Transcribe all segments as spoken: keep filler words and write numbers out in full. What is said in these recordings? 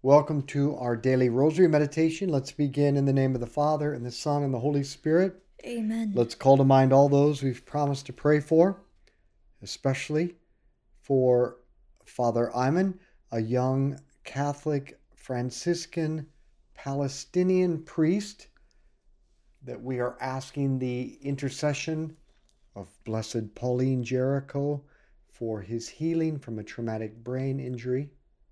Welcome to our daily rosary meditation. Let's begin in the name of the Father, and the Son, and the Holy Spirit. Amen. Let's call to mind all those we've promised to pray for, especially for Father Ayman, a young Catholic Franciscan Palestinian priest, that we are asking the intercession of Blessed Pauline Jericho for his healing from a traumatic brain injury.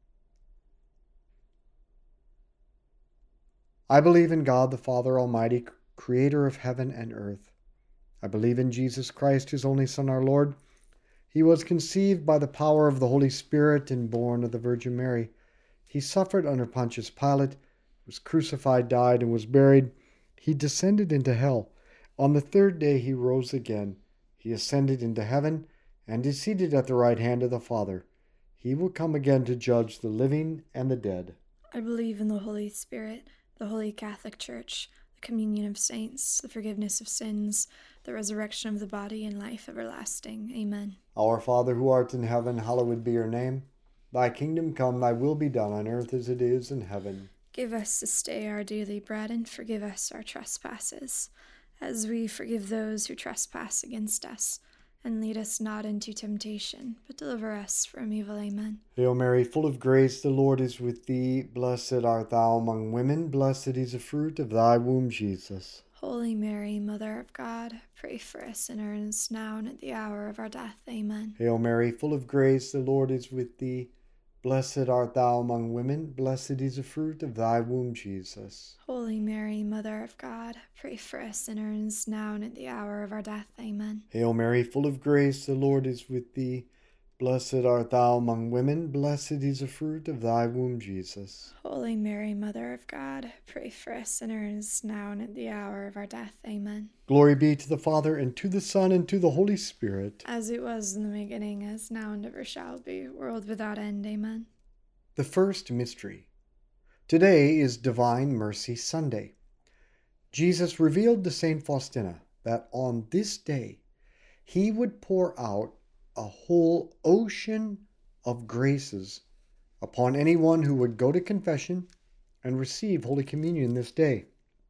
I believe in God the Father Almighty, creator of heaven and earth. I believe in Jesus Christ, his only Son, our Lord. He was conceived by the power of the Holy Spirit and born of the Virgin Mary. He suffered under Pontius Pilate, was crucified, died, and was buried. He descended into hell. On the third day he rose again. He ascended into heaven and is seated at the right hand of the Father. He will come again to judge the living and the dead. I believe in the Holy Spirit, the Holy Catholic Church, the communion of saints, the forgiveness of sins, the resurrection of the body, and life everlasting. Amen. Our Father, who art in heaven, hallowed be your name. Thy kingdom come, thy will be done on earth as it is in heaven. Give us this day our daily bread, and forgive us our trespasses, as we forgive those who trespass against us. And lead us not into temptation, but deliver us from evil. Amen. Hail Mary, full of grace, the Lord is with thee. Blessed art thou among women. Blessed is the fruit of thy womb, Jesus. Holy Mary, Mother of God, pray for us sinners, now and at the hour of our death. Amen. Hail Mary, full of grace, the Lord is with thee. Blessed art thou among women. Blessed is the fruit of thy womb, Jesus. Holy Mary, Mother of God, pray for us sinners, now and at the hour of our death. Amen. Hail Mary, full of grace, the Lord is with thee. Blessed art thou among women. Blessed is the fruit of thy womb, Jesus. Holy Mary, Mother of God, pray for us sinners, now and at the hour of our death. Amen. Glory be to the Father, and to the Son, and to the Holy Spirit. As it was in the beginning, as now and ever shall be, world without end. Amen. The first mystery. Today is Divine Mercy Sunday. Jesus revealed to Saint Faustina that on this day he would pour out a whole ocean of graces upon anyone who would go to confession and receive Holy Communion this day.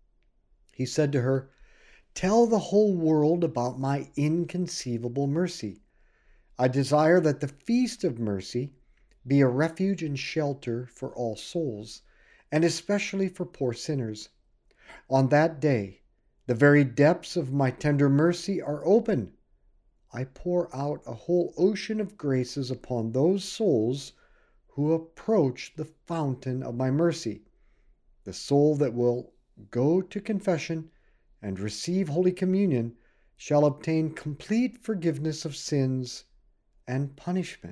He said to her, "Tell the whole world about my inconceivable mercy. I desire that the feast of mercy be a refuge and shelter for all souls, and especially for poor sinners. On that day, the very depths of my tender mercy are open. I pour out a whole ocean of graces upon those souls who approach the fountain of my mercy. The soul that will go to confession and receive Holy Communion shall obtain complete forgiveness of sins and punishment."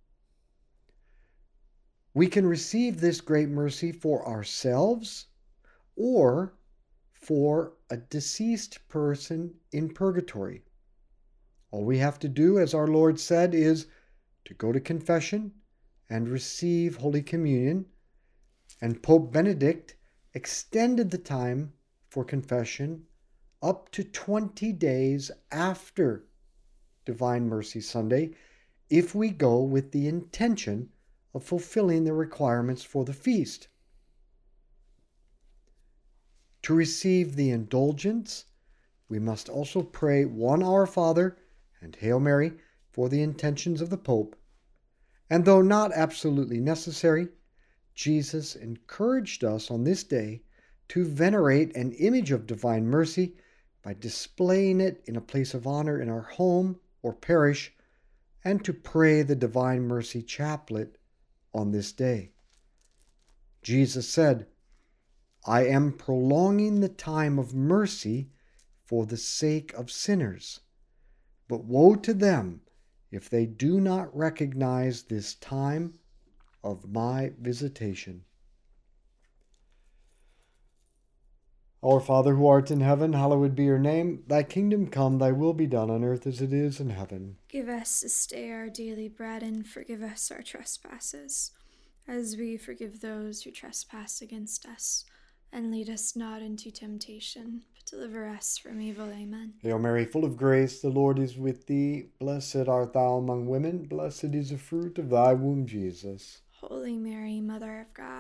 We can receive this great mercy for ourselves or for a deceased person in purgatory. All we have to do, as our Lord said, is to go to confession and receive Holy Communion. And Pope Benedict extended the time for confession up to twenty days after Divine Mercy Sunday, if we go with the intention of fulfilling the requirements for the feast. To receive the indulgence, we must also pray one Our Father and Hail Mary for the intentions of the Pope. And though not absolutely necessary, Jesus encouraged us on this day to venerate an image of divine mercy by displaying it in a place of honor in our home or parish, and to pray the Divine Mercy Chaplet on this day. Jesus said, "I am prolonging the time of mercy for the sake of sinners. But woe to them if they do not recognize this time of my visitation." Our Father, who art in heaven, hallowed be your name. Thy kingdom come, thy will be done on earth as it is in heaven. Give us this day our daily bread, and forgive us our trespasses, as we forgive those who trespass against us. And lead us not into temptation, but deliver us from evil. Amen. Hail Mary, full of grace, the Lord is with thee. Blessed art thou among women. Blessed is the fruit of thy womb, Jesus. Holy Mary, Mother of God,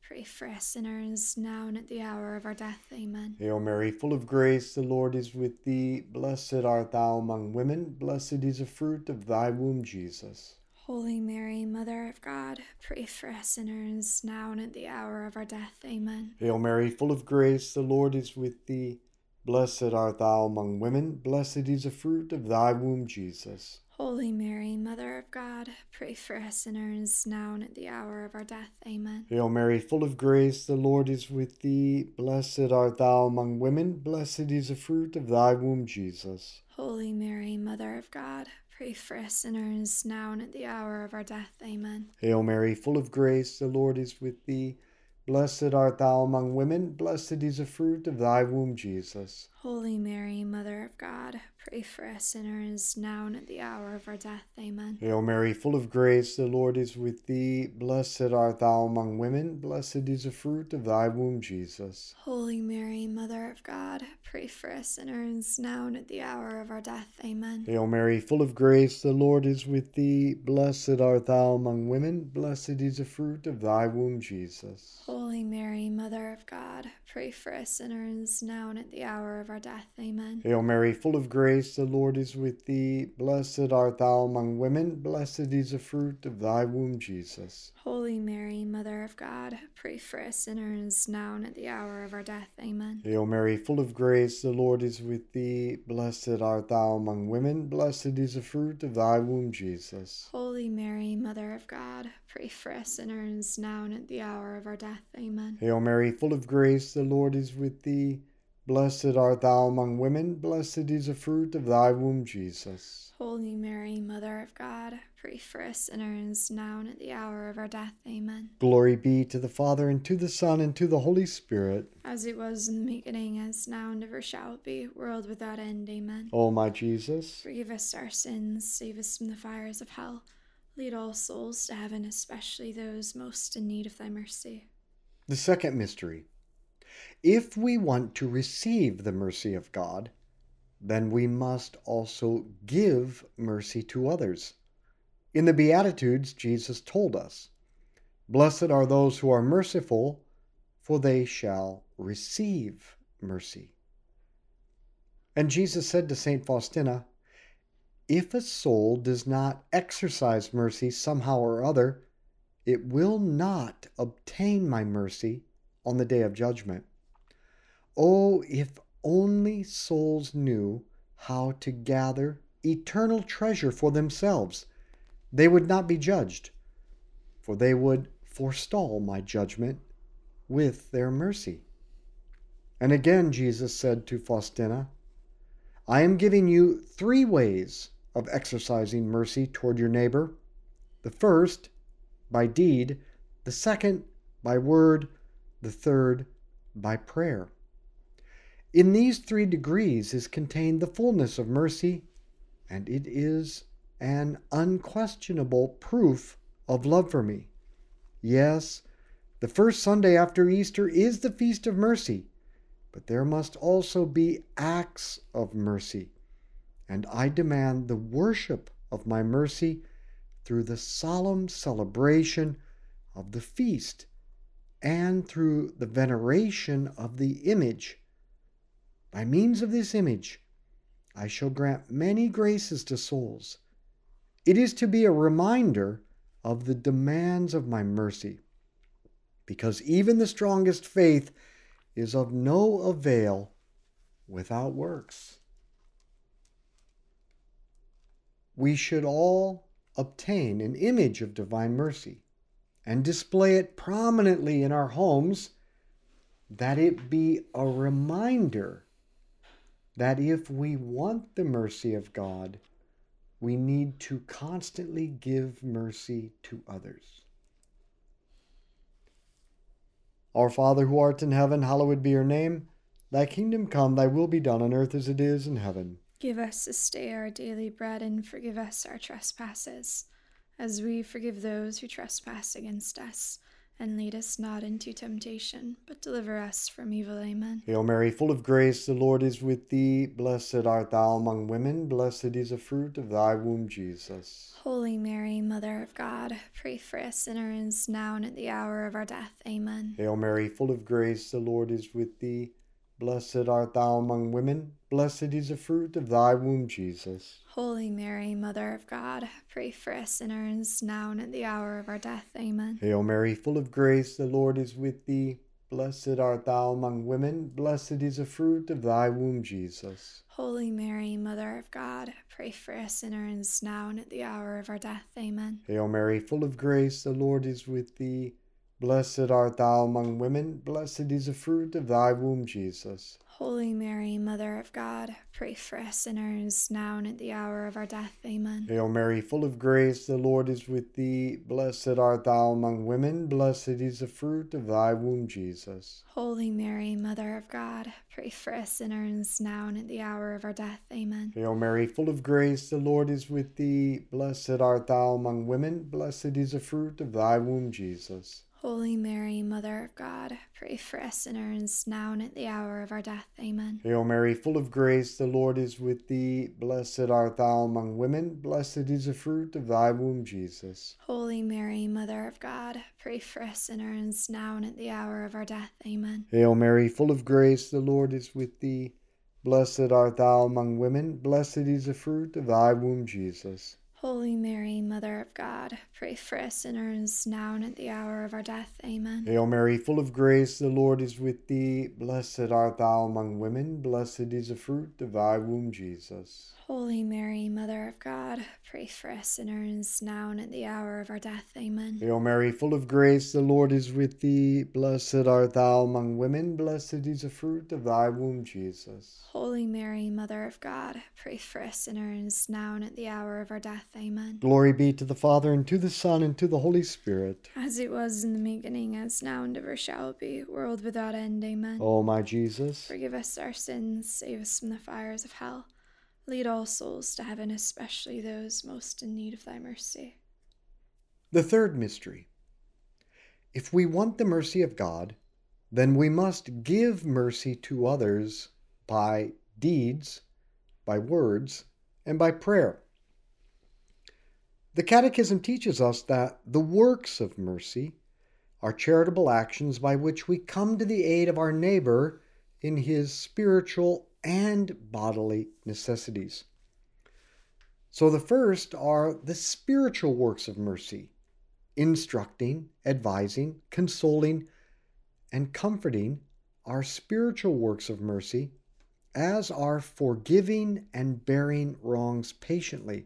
pray for us sinners, now and at the hour of our death. Amen. Hail Mary, full of grace, the Lord is with thee. Blessed art thou among women. Blessed is the fruit of thy womb, Jesus. Holy Mary, Mother of God, pray for us sinners, now and at the hour of our death. Amen. Hail Mary, full of grace, the Lord is with thee. Blessed art thou among women. Blessed is the fruit of thy womb, Jesus. Holy Mary, Mother of God, pray for us sinners, now and at the hour of our death. Amen. Hail Mary, full of grace, the Lord is with thee. Blessed art thou among women. Blessed is the fruit of thy womb, Jesus. Holy Mary, Mother of God, pray for us sinners, now and at the hour of our death. Amen. Hail Mary, full of grace, the Lord is with thee. Blessed art thou among women. Blessed is the fruit of thy womb, Jesus. Holy Mary, Mother of God, pray for us sinners, now and at the hour of our death. Amen. Hail Mary, full of grace, the Lord is with thee. Blessed art thou among women. Blessed is the fruit of thy womb, Jesus. Holy Mary, Mother of God, pray for us sinners, now and at the hour of our death. Amen. Hail Mary, full of grace, the Lord is with thee. Blessed art thou among women. Blessed is the fruit of thy womb, Jesus. Holy Mary, Mother of God, pray for us sinners, now and at the hour of our death. Amen. Hail Mary, full of grace, the Lord is with thee. Blessed art thou among women. Blessed is the fruit of thy womb, Jesus. Holy Mary, Mother of God, pray for us sinners, now and at the hour of our death. Amen. Hail Mary, full of grace, the Lord is with thee. Blessed art thou among women. Blessed is the fruit of thy womb, Jesus. Holy Mary, Mother of God, pray for us sinners, now and at the hour of our death. Amen. Hail Mary, full of grace, the Lord is with thee. Blessed art thou among women. Blessed is the fruit of thy womb, Jesus. Holy Mary, Mother of God, pray for us sinners, now and at the hour of our death. Amen. Glory be to the Father, and to the Son, and to the Holy Spirit. As it was in the beginning, as now, and ever shall be, world without end. Amen. O my Jesus, forgive us our sins, save us from the fires of hell. Lead all souls to heaven, especially those most in need of thy mercy. The second mystery. If we want to receive the mercy of God, then we must also give mercy to others. In the Beatitudes, Jesus told us, "Blessed are those who are merciful, for they shall receive mercy." And Jesus said to Saint Faustina, "If a soul does not exercise mercy somehow or other, it will not obtain my mercy on the day of judgment." Oh, if only souls knew how to gather eternal treasure for themselves, they would not be judged, for they would forestall my judgment with their mercy. And again Jesus said to Faustina, "I am giving you three ways of exercising mercy toward your neighbor. The first, by deed; the second, by word; the third, by prayer." In these three degrees is contained the fullness of mercy, and it is an unquestionable proof of love for me. Yes, the first Sunday after Easter is the Feast of Mercy, but there must also be acts of mercy, and I demand the worship of my mercy through the solemn celebration of the feast and through the veneration of the image. By means of this image, I shall grant many graces to souls. It is to be a reminder of the demands of my mercy, because even the strongest faith is of no avail without works. We should all obtain an image of divine mercy and display it prominently in our homes, that it be a reminder that if we want the mercy of God, we need to constantly give mercy to others. Our Father who art in heaven, hallowed be your name. Thy kingdom come, thy will be done on earth as it is in heaven. Give us this day our daily bread, and forgive us our trespasses, as we forgive those who trespass against us. and lead us not into temptation, but deliver us from evil. Amen. Hail Mary, full of grace, the Lord is with thee. Blessed art thou among women. Blessed is the fruit of thy womb, Jesus. Holy Mary, Mother of God, pray for us sinners, now and at the hour of our death. Amen. Hail Mary, full of grace, the Lord is with thee. Blessed art thou among women. Blessed is the fruit of thy womb, Jesus. Holy Mary, Mother of God, pray for us sinners, now and at the hour of our death. Amen. Hail Mary, full of grace, the Lord is with thee. Blessed art thou among women. Blessed is the fruit of thy womb, Jesus. Holy Mary, Mother of God, pray for us sinners, now and at the hour of our death. Amen. Hail Mary, full of grace, the Lord is with thee. Blessed art thou among women. Blessed is the fruit of thy womb, Jesus. Holy Mary, Mother of God, pray for us sinners, now and at the hour of our death. Amen. Hail Mary, full of grace, the Lord is with thee. Blessed art thou among women. Blessed is the fruit of thy womb, Jesus. Holy Mary, Mother of God, pray for us sinners, now and at the hour of our death. Amen. Hail Mary, full of grace, the Lord is with thee. Blessed art thou among women. Blessed is the fruit of thy womb, Jesus. Holy Mary, Mother of God, pray for us sinners, now and at the hour of our death. Amen. Hail Mary, full of grace, the Lord is with thee. Blessed art thou among women. Blessed is the fruit of thy womb, Jesus. Holy Mary, Mother of God, pray for us sinners, now and at the hour of our death. Amen. Hail Mary, full of grace, the Lord is with thee. Blessed art thou among women. Blessed is the fruit of thy womb, Jesus. Holy Mary, Mother of God, pray for us sinners, now and at the hour of our death. Amen. Hail Mary, full of grace, the Lord is with thee. Blessed art thou among women. Blessed is the fruit of thy womb, Jesus. Holy Mary, Mother of God, pray for us sinners, now and at the hour of our death. Amen. Hail Mary, full of grace, the Lord is with thee. Blessed art thou among women. Blessed is the fruit of thy womb, Jesus. Holy Mary, Mother of God, pray for us sinners, now and at the hour of our death. Amen. Glory be to the Father, and to the Son, and to the Holy Spirit. As it was in the beginning, as now, and ever shall be, world without end. Amen. O my Jesus, forgive us our sins, save us from the fires of hell. Lead all souls to heaven, especially those most in need of thy mercy. The third mystery. If we want the mercy of God, then we must give mercy to others by deeds, by words, and by prayer. The Catechism teaches us that the works of mercy are charitable actions by which we come to the aid of our neighbor in his spiritual and bodily necessities. So the first are the spiritual works of mercy, instructing, advising, consoling, and comforting are spiritual works of mercy, as are forgiving and bearing wrongs patiently.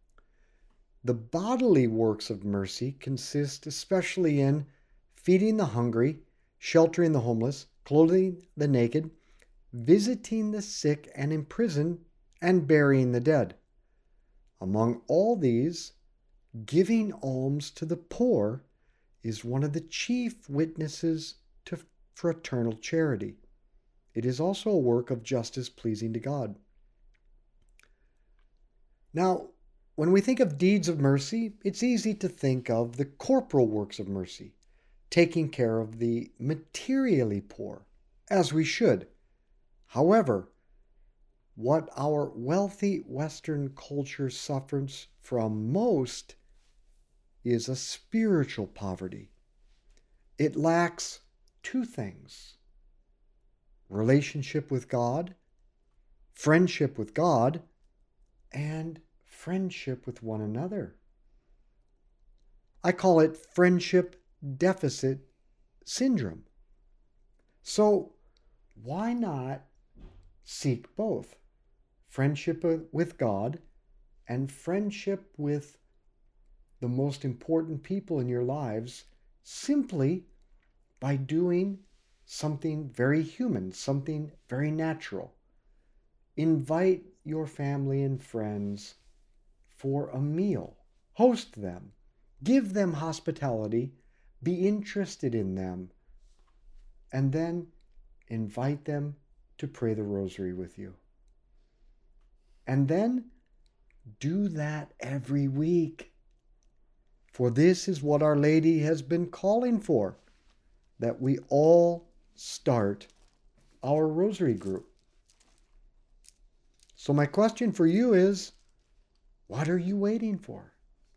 The bodily works of mercy consist especially in feeding the hungry, sheltering the homeless, clothing the naked, visiting the sick and imprisoned, and burying the dead. Among all these, giving alms to the poor is one of the chief witnesses to fraternal charity. It is also a work of justice pleasing to God. Now, when we think of deeds of mercy, it's easy to think of the corporal works of mercy, taking care of the materially poor, as we should. However, what our wealthy Western culture suffers from most is a spiritual poverty. It lacks two things: relationship with God, friendship with God, and friendship with one another. I call it friendship deficit syndrome. So why not seek both? Friendship with God and friendship with the most important people in your lives, simply by doing something very human, something very natural. Invite your family and friends for a meal. Host them. Give them hospitality. Be interested in them. And then invite them to pray the rosary with you. And then do that every week. For this is what Our Lady has been calling for. that we all start our rosary group. So my question for you is, what are you waiting for?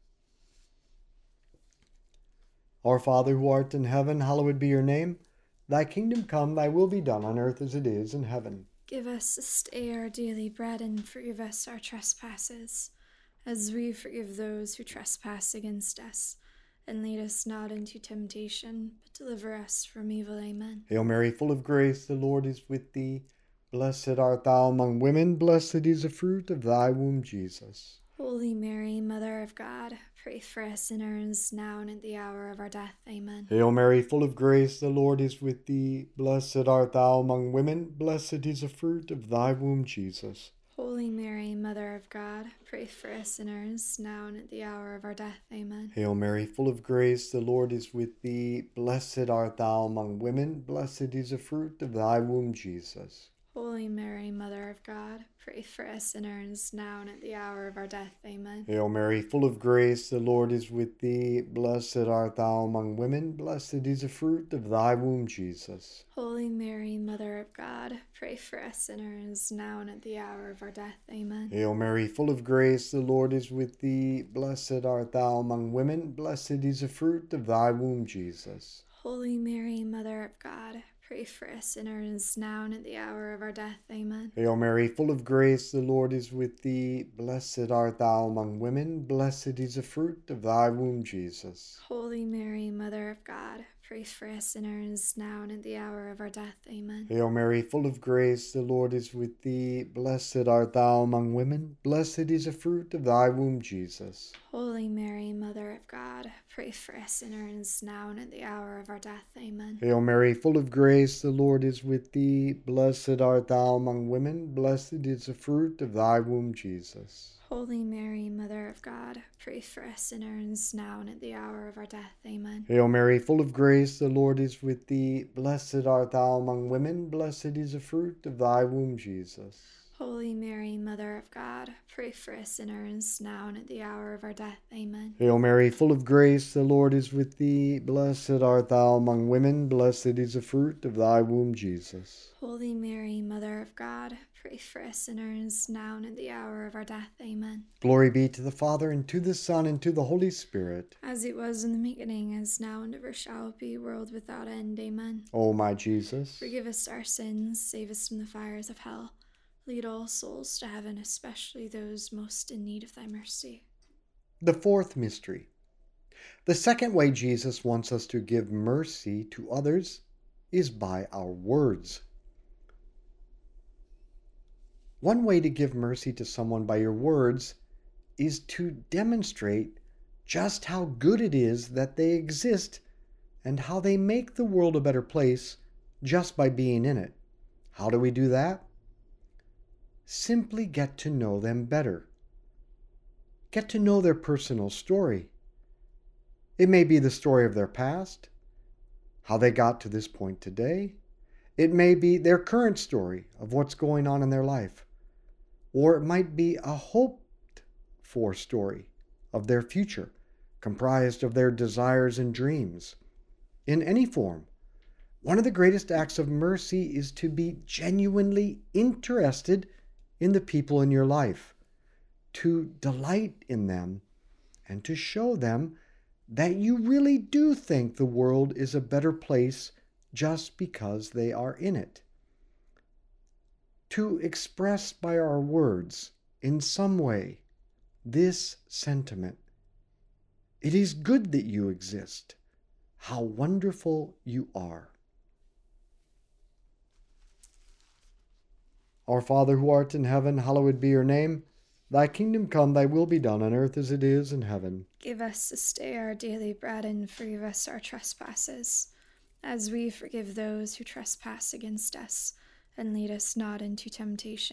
Our Father who art in heaven, hallowed be your name. Thy kingdom come, thy will be done on earth as it is in heaven. Give us this day our daily bread, and forgive us our trespasses, as we forgive those who trespass against us. And lead us not into temptation, but deliver us from evil. Amen. Hail Mary, full of grace, the Lord is with thee. Blessed art thou among women, blessed is the fruit of thy womb, Jesus. Holy Mary, Mother of God, pray for us sinners, now and at the hour of our death. Amen. Hail Mary, full of grace, the Lord is with thee. Blessed art thou among women, blessed is the fruit of thy womb, Jesus. Holy Mary, Mother of God, pray for us sinners, now and at the hour of our death. Amen. Hail Mary, full of grace, the Lord is with thee. Blessed art thou among women, blessed is the fruit of thy womb, Jesus. Holy Mary, Mother of God, pray for us sinners, now and at the hour of our death. Amen. Hail Mary, full of grace, the Lord is with thee. Blessed art thou among women, blessed is the fruit of thy womb, Jesus. Holy Mary, Mother of God, pray for us sinners, now and at the hour of our death. Amen. Hail Mary, full of grace, the Lord is with thee. Blessed art thou among women, blessed is the fruit of thy womb, Jesus. Holy Mary, Mother of God, pray for us sinners, now and at the hour of our death. Amen. Hail Mary, full of grace, the Lord is with thee. Blessed art thou among women, blessed is the fruit of thy womb, Jesus. Holy Mary, Mother of God, pray for us sinners, now and at the hour of our death. Amen. Hail Mary, full of grace, the Lord is with thee. Blessed art thou among women, blessed is the fruit of thy womb, Jesus. Holy Mary, Mother of God, pray for us sinners, now and at the hour of our death. Amen. Hail Mary, full of grace, the Lord is with thee. Blessed art thou among women, blessed is the fruit of thy womb, Jesus. Holy Mary, Mother of God, pray for us sinners, now and at the hour of our death. Amen. Hail Mary, full of grace, the Lord is with thee. Blessed art thou among women, blessed is the fruit of thy womb, Jesus. Holy Mary, Mother of God, pray for us sinners, now and at the hour of our death. Amen. Hail Mary, full of grace, the Lord is with thee. Blessed art thou among women, blessed is the fruit of thy womb, Jesus. Holy Mary, Mother of God, pray for us sinners, now and at the hour of our death. Amen. Glory be to the Father, and to the Son, and to the Holy Spirit. As it was in the beginning, is now, and ever shall be, world without end. Amen. O my Jesus, forgive us our sins, save us from the fires of hell. Lead all souls to heaven, especially those most in need of thy mercy. The fourth mystery. The second way Jesus wants us to give mercy to others is by our words. One way to give mercy to someone by your words is to demonstrate just how good it is that they exist and how they make the world a better place just by being in it. How do we do that? Simply get to know them better. Get to know their personal story. It may be the story of their past, how they got to this point today. It may be their current story of what's going on in their life. Or it might be a hoped-for story of their future, comprised of their desires and dreams. In any form, one of the greatest acts of mercy is to be genuinely interested in the people in your life, to delight in them, and to show them that you really do think the world is a better place just because they are in it. To express by our words, in some way, this sentiment. It is good that you exist. How wonderful you are. Our Father who art in heaven, hallowed be your name. Thy kingdom come, thy will be done on earth as it is in heaven. Give us this day our daily bread, and forgive us our trespasses, as we forgive those who trespass against us. And lead us not into temptation, but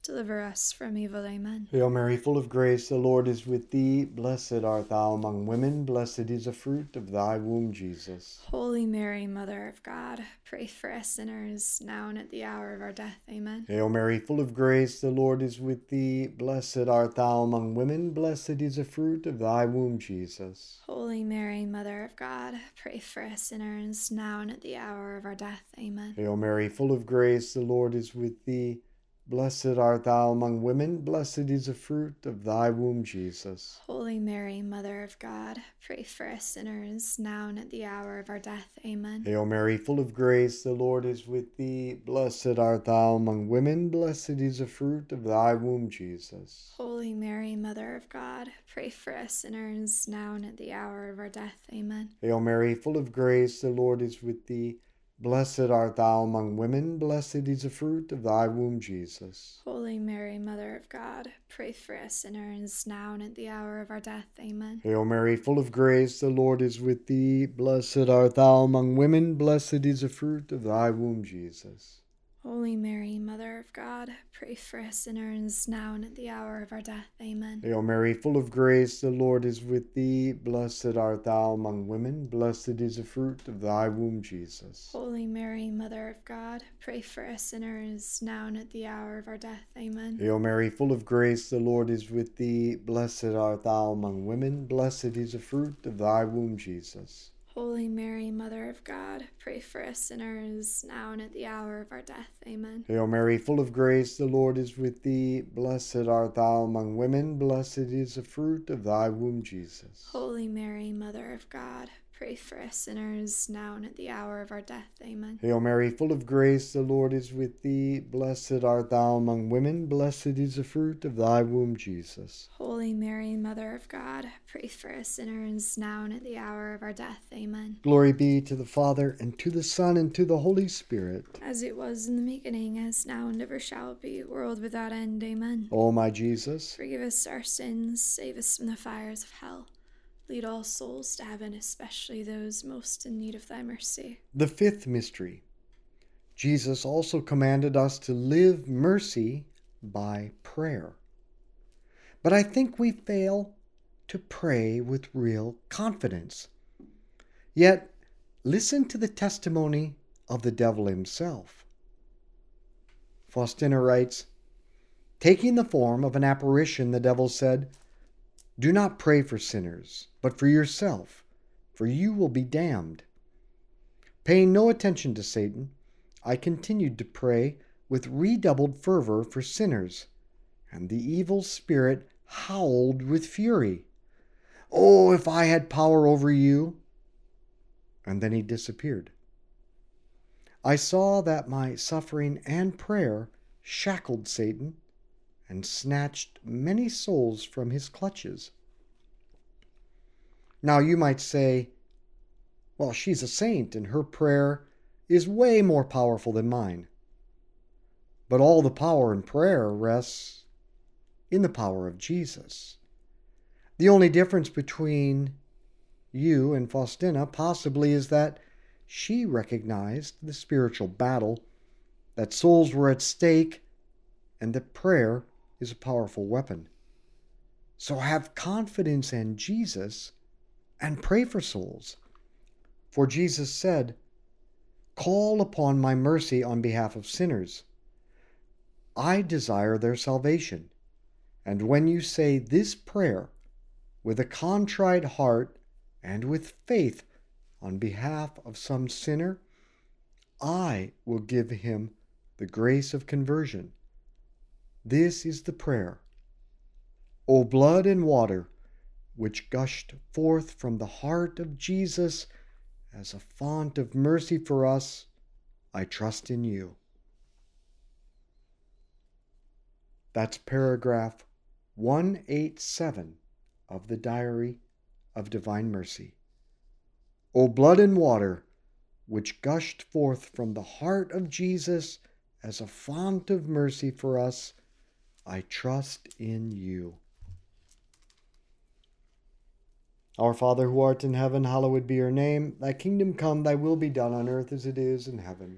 deliver us from evil. Amen. Hail Mary, full of grace, the Lord is with thee. Blessed art thou among women. Blessed is the fruit of thy womb, Jesus. Holy Mary, Mother of God, pray for us sinners, now and at the hour of our death. Amen. Hail Mary, full of grace, the Lord is with thee. Blessed art thou among women. Blessed is the fruit of thy womb, Jesus. Holy Mary, Mother of God, pray for us sinners, now and at the hour of our death. Amen. Hail Mary, full of grace, the Lord is with thee. Blessed art thou among women. Blessed is the fruit of thy womb, Jesus. Holy Mary, Mother of God, pray for us sinners, now and at the hour of our death. Amen. Hail Mary, full of grace, the Lord is with thee. Blessed art thou among women. Blessed is the fruit of thy womb, Jesus. Holy Mary, Mother of God, pray for us sinners, now and at the hour of our death. Amen. Hail Mary, full of grace, the Lord is with thee. Blessed art thou among women. Blessed is the fruit of thy womb, Jesus. Holy Mary, Mother of God, pray for us sinners, now and at the hour of our death. Amen. Hail Mary, full of grace, the Lord is with thee. Blessed art thou among women. Blessed is the fruit of thy womb, Jesus. Holy Mary, Mother of God, pray for us sinners, now and at the hour of our death. Amen. Hail Mary, full of grace, the Lord is with thee. Blessed art thou among women. Blessed is the fruit of thy womb, Jesus. Holy Mary, Mother of God, pray for us sinners, now and at the hour of our death. Amen. Hail Mary, full of grace, the Lord is with thee. Blessed art thou among women. Blessed is the fruit of thy womb, Jesus. Holy Mary, Mother of God, pray for us sinners, now and at the hour of our death. Amen. Hail Mary, full of grace, the Lord is with thee. Blessed art thou among women. Blessed is the fruit of thy womb, Jesus. Holy Mary, Mother of God, pray for us sinners, now and at the hour of our death. Amen. Hail Mary, full of grace, the Lord is with thee. Blessed art thou among women. Blessed is the fruit of thy womb, Jesus. Holy Mary, Mother of God, pray for us sinners, now and at the hour of our death. Amen. Glory be to the Father, and to the Son, and to the Holy Spirit. As it was in the beginning, as now and ever shall be, world without end. Amen. O my Jesus, forgive us our sins, save us from the fires of hell. Lead all souls to heaven, especially those most in need of thy mercy. The fifth mystery. Jesus also commanded us to live mercy by prayer. But I think we fail to pray with real confidence. Yet, listen to the testimony of the devil himself. Faustina writes, taking the form of an apparition, the devil said, do not pray for sinners, but for yourself, for you will be damned. Paying no attention to Satan, I continued to pray with redoubled fervor for sinners, and the evil spirit howled with fury. Oh, if I had power over you! And then he disappeared. I saw that my suffering and prayer shackled Satan and snatched many souls from his clutches. Now you might say, well, she's a saint and her prayer is way more powerful than mine. But all the power in prayer rests in the power of Jesus. The only difference between you and Faustina possibly is that she recognized the spiritual battle, that souls were at stake, and that prayer is a powerful weapon. So have confidence in Jesus and pray for souls. For Jesus said, call upon my mercy on behalf of sinners. I desire their salvation. And when you say this prayer with a contrite heart and with faith on behalf of some sinner, I will give him the grace of conversion. This is the prayer. O blood and water, which gushed forth from the heart of Jesus as a font of mercy for us, I trust in you. That's paragraph one eighty-seven of the Diary of Divine Mercy. O blood and water, which gushed forth from the heart of Jesus as a font of mercy for us, I trust in you. Our Father who art in heaven, hallowed be your name. Thy kingdom come, thy will be done on earth as it is in heaven.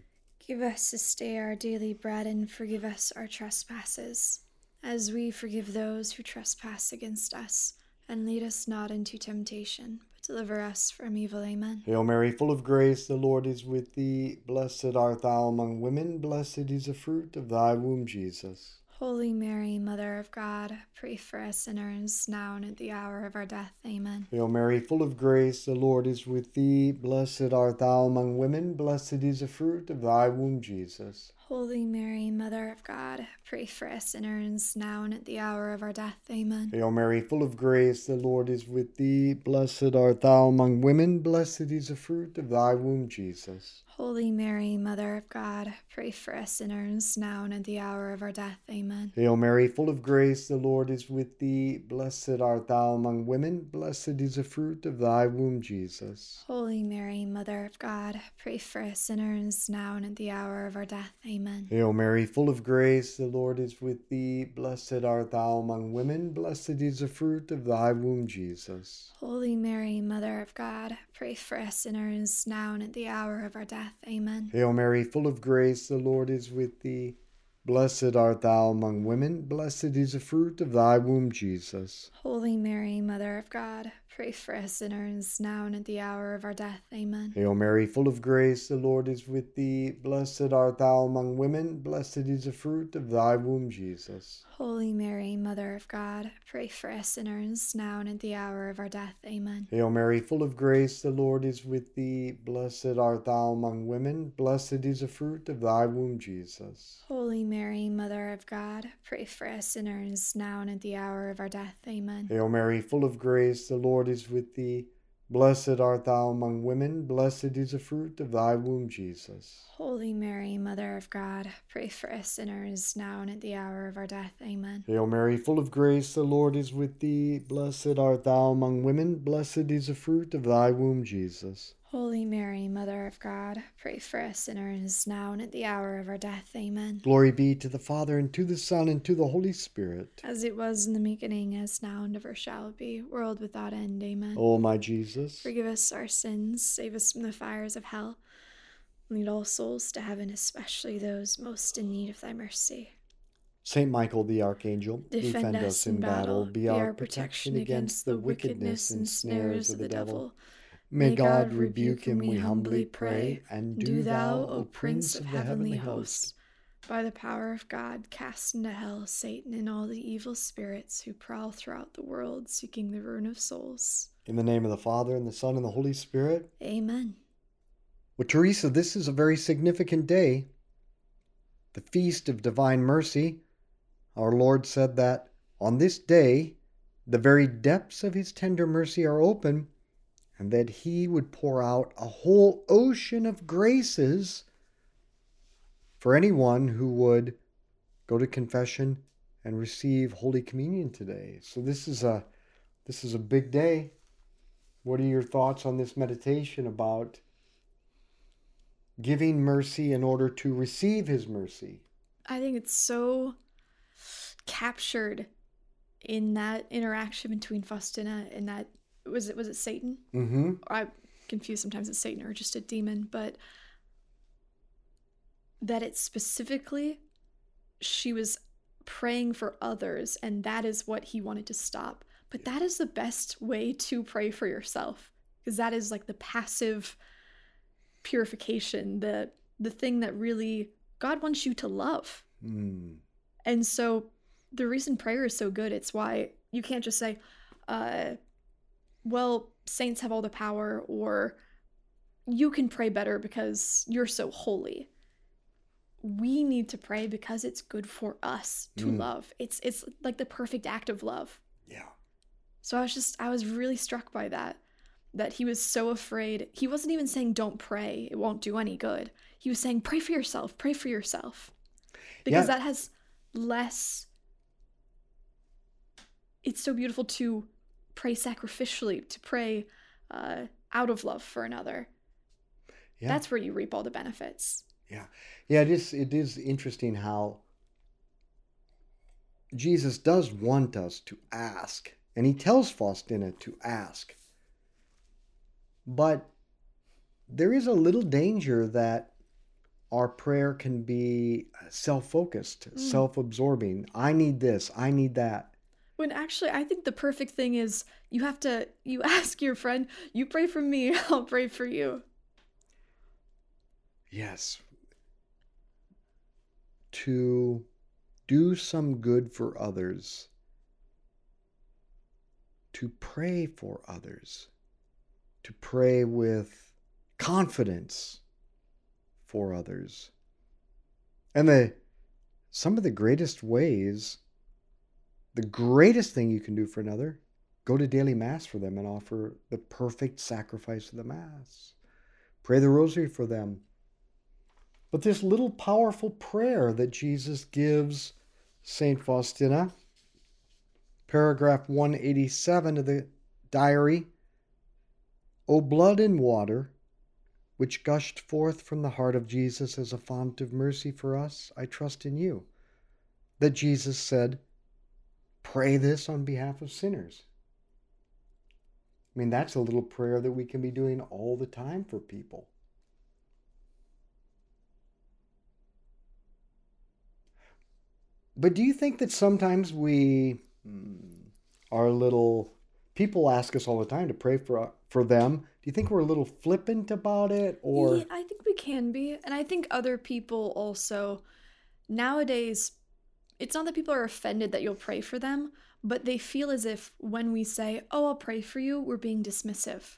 Give us this day our daily bread, and forgive us our trespasses, as we forgive those who trespass against us. And lead us not into temptation, but deliver us from evil. Amen. Hail Mary, full of grace, the Lord is with thee. Blessed art thou among women, blessed is the fruit of thy womb, Jesus. Holy Mary, Mother of God, pray for us sinners, now and at the hour of our death. Amen. Hail Mary, full of grace, the Lord is with thee. Blessed art thou among women, blessed is the fruit of thy womb, Jesus. Holy Mary, Mother of God, pray for us sinners, now and at the hour of our death. Amen. Hail Mary, full of grace, the Lord is with thee. Blessed art thou among women, blessed is the fruit of thy womb, Jesus. Holy Mary, Mother of God, pray for us sinners, now and at the hour of our death. Amen. Hail Mary, full of grace, the Lord is with thee. Blessed art thou among women, blessed is the fruit of thy womb, Jesus. Holy Mary, Mother of God, pray for us sinners, now and at the hour of our death. Amen. Hail Mary, full of grace, the Lord is with thee. Blessed art thou among women, blessed is the fruit of thy womb, Jesus. Holy Mary, Mother of God, pray for us sinners, now and at the hour of our death. Amen. Hail Mary, full of grace, the Lord is with thee. Blessed art thou among women, blessed is the fruit of thy womb, Jesus. Holy Mary, Mother of God, pray for us sinners, now and at the hour of our death. Amen. Hail Mary, full of grace, the Lord is with thee. Blessed art thou among women, blessed is the fruit of thy womb, Jesus. Holy Mary, Mother of God, pray for us sinners, now and at the hour of our death. Amen. Hail Mary, full of grace, the Lord is with thee. Blessed art thou among women, blessed is the fruit of thy womb, Jesus. Holy Mary, Mother of God, pray for us sinners, now and at the hour of our death. Amen. Hail Mary, full of grace, the Lord is with thee. Blessed art thou among women, blessed is the fruit of thy womb, Jesus. Holy Mary, Mother of God, pray for us sinners, now and at the hour of our death. Amen. Hail Mary, full of grace, the Lord is with thee. Blessed art thou among women, blessed is the fruit of thy womb, Jesus. Holy Mary, Mother of God, pray for us sinners, now and at the hour of our death. Amen. Glory be to the Father, and to the Son, and to the Holy Spirit. As it was in the beginning, as now, and ever shall be, world without end. Amen. O my Jesus, forgive us our sins, save us from the fires of hell. Lead all souls to heaven, especially those most in need of thy mercy. Saint Michael the Archangel, defend, defend us in battle, be our protection against the wickedness and snares of the devil. May God rebuke him, we humbly pray, and do thou, O Prince of the heavenly host, by the power of God, cast into hell Satan and all the evil spirits who prowl throughout the world seeking the ruin of souls. In the name of the Father, and the Son, and the Holy Spirit. Amen. Well, Teresa, this is a very significant day. The Feast of Divine Mercy. Our Lord said that on this day, the very depths of his tender mercy are open, and that he would pour out a whole ocean of graces for anyone who would go to confession and receive Holy Communion today. So this is a this is a big day. What are your thoughts on this meditation about giving mercy in order to receive his mercy? I think it's so captured in that interaction between Faustina and that Was it was it Satan? Mm-hmm. I confuse sometimes it's Satan or just a demon, but that it's specifically she was praying for others, and that is what he wanted to stop. But that is the best way to pray for yourself, because that is like the passive purification, the the thing that really God wants you to love. Mm. And so the reason prayer is so good, it's why you can't just say, uh, well, saints have all the power, or you can pray better because you're so holy. We need to pray because it's good for us to Mm. love. It's it's like the perfect act of love. Yeah. So I was just, I was really struck by that, that he was so afraid. He wasn't even saying, don't pray, it won't do any good. He was saying, pray for yourself, pray for yourself. Because Yeah. that has less, it's so beautiful to pray sacrificially, to pray uh, out of love for another. Yeah. That's where you reap all the benefits. Yeah. Yeah, it is it is interesting how Jesus does want us to ask, and he tells Faustina to ask. But there is a little danger that our prayer can be self-focused, Mm. self-absorbing. I need this, I need that. When actually, I think the perfect thing is you have to, you ask your friend, you pray for me, I'll pray for you. Yes. To do some good for others, to pray for others, to pray with confidence for others. And the some of the greatest ways, the greatest thing you can do for another, go to daily mass for them and offer the perfect sacrifice of the mass. Pray the rosary for them. But this little powerful prayer that Jesus gives Saint Faustina, paragraph one eighty-seven of the diary, O blood and water, which gushed forth from the heart of Jesus as a fount of mercy for us, I trust in you. That Jesus said, pray this on behalf of sinners. I mean, that's a little prayer that we can be doing all the time for people. But do you think that sometimes we are a little, people ask us all the time to pray for for them. Do you think we're a little flippant about it? Or Yeah, I think we can be. And I think other people also, nowadays, it's not that people are offended that you'll pray for them, but they feel as if when we say, oh, I'll pray for you, we're being dismissive.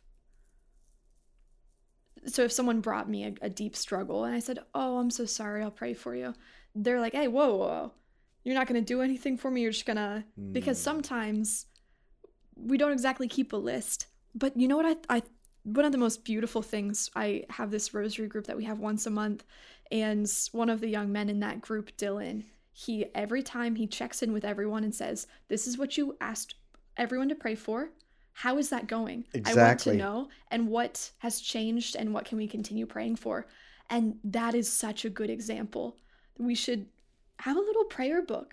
So if someone brought me a, a deep struggle and I said, oh, I'm so sorry, I'll pray for you, they're like, hey, whoa, whoa, you're not going to do anything for me. You're just going to, mm. because sometimes we don't exactly keep a list. But you know what? I, I, one of the most beautiful things, I have this rosary group that we have once a month. And one of the young men in that group, Dylan, he, every time he checks in with everyone and says, this is what you asked everyone to pray for. How is that going? Exactly. I want to know, and what has changed and what can we continue praying for? And that is such a good example. We should have a little prayer book.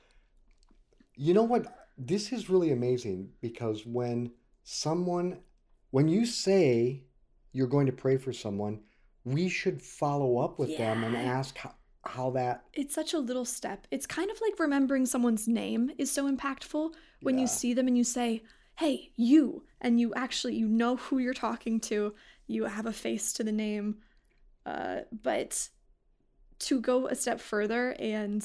You know what? This is really amazing, because when someone, when you say you're going to pray for someone, we should follow up with yeah. them and ask how, how that... It's such a little step. It's kind of like remembering someone's name is so impactful. When yeah. you see them and you say, hey, you, and you actually, you know who you're talking to, you have a face to the name, uh, but to go a step further and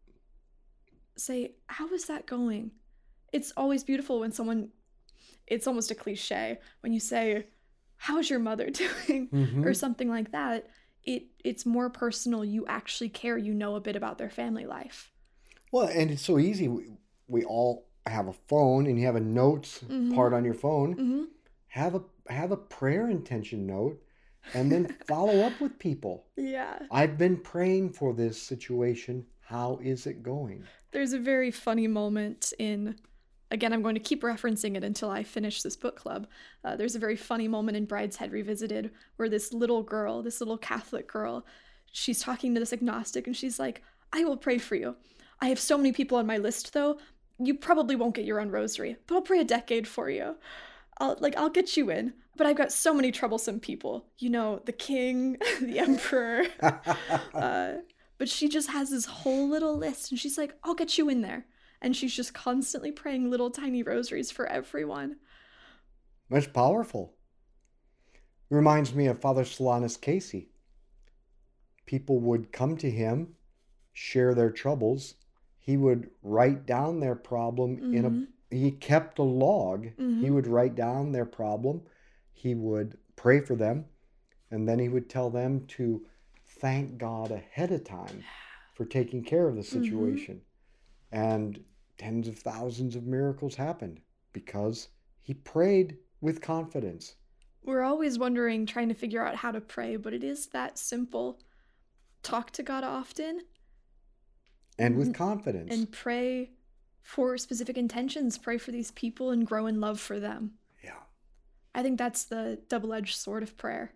say, how is that going? It's always beautiful when someone, it's almost a cliche, when you say, how's your mother doing? Mm-hmm. Or something like that. It It's more personal. You actually care. You know a bit about their family life. Well, and it's so easy. We, we all have a phone, and you have a notes mm-hmm. part on your phone. Mm-hmm. Have a have a prayer intention note, and then follow up with people. Yeah. I've been praying for this situation. How is it going? There's a very funny moment in, again, I'm going to keep referencing it until I finish this book club. Uh, there's a very funny moment in Brideshead Revisited where this little girl, this little Catholic girl, she's talking to this agnostic and she's like, I will pray for you. I have so many people on my list though. You probably won't get your own rosary, but I'll pray a decade for you. I'll like, I'll get you in, but I've got so many troublesome people, you know, the king, the emperor, uh, but she just has this whole little list and she's like, I'll get you in there. And she's just constantly praying little tiny rosaries for everyone. That's powerful. It reminds me of Father Solanus Casey. People would come to him, share their troubles. He would write down their problem mm-hmm. in a, he kept a log. Mm-hmm. He would write down their problem. He would pray for them. And then he would tell them to thank God ahead of time for taking care of the situation. Mm-hmm. And tens of thousands of miracles happened because he prayed with confidence. We're always wondering, trying to figure out how to pray, but it is that simple. Talk to God often. And with confidence. And pray for specific intentions. Pray for these people and grow in love for them. Yeah. I think that's the double-edged sword of prayer.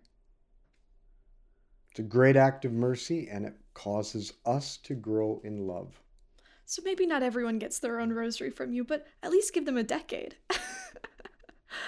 It's a great act of mercy, and it causes us to grow in love. So maybe not everyone gets their own rosary from you, but at least give them a decade.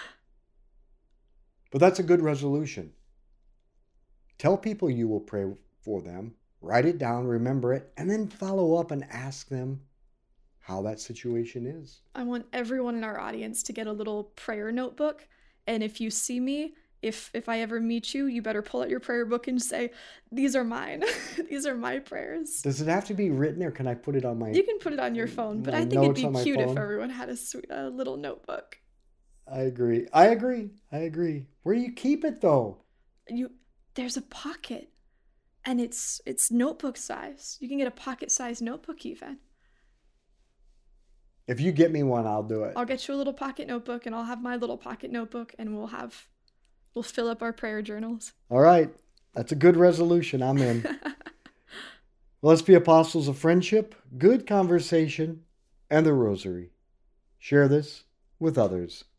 But that's a good resolution. Tell people you will pray for them, write it down, remember it, and then follow up and ask them how that situation is. I want everyone in our audience to get a little prayer notebook. And if you see me, if if I ever meet you, you better pull out your prayer book and say, these are mine. These are my prayers. Does it have to be written, or can I put it on my... You can put it on your phone, but my I think it'd notes on be my cute if phone? everyone had a, sweet, a little notebook. I agree. I agree. I agree. Where do you keep it, though? You there's a pocket, and it's it's notebook size. You can get a pocket size notebook even. If you get me one, I'll do it. I'll get you a little pocket notebook, and I'll have my little pocket notebook, and we'll have we'll fill up our prayer journals. All right. That's a good resolution. I'm in. Let's be apostles of friendship, good conversation, and the rosary. Share this with others.